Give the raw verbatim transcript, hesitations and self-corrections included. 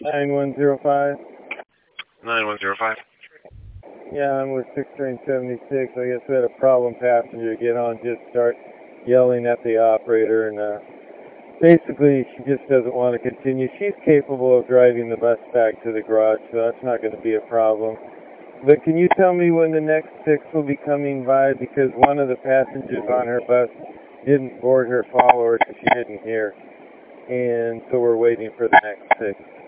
nine one zero five. nine one zero five. Yeah, I'm with six train seventy-six. I guess we had a problem passenger get on, just start yelling at the operator, and uh, basically she just doesn't want to continue. She's capable of driving the bus back to the garage, so that's not going to be a problem. But can you tell me when the next six will be coming by? Because one of the passengers on her bus didn't board her follower, so she didn't hear. And so we're waiting for the next six.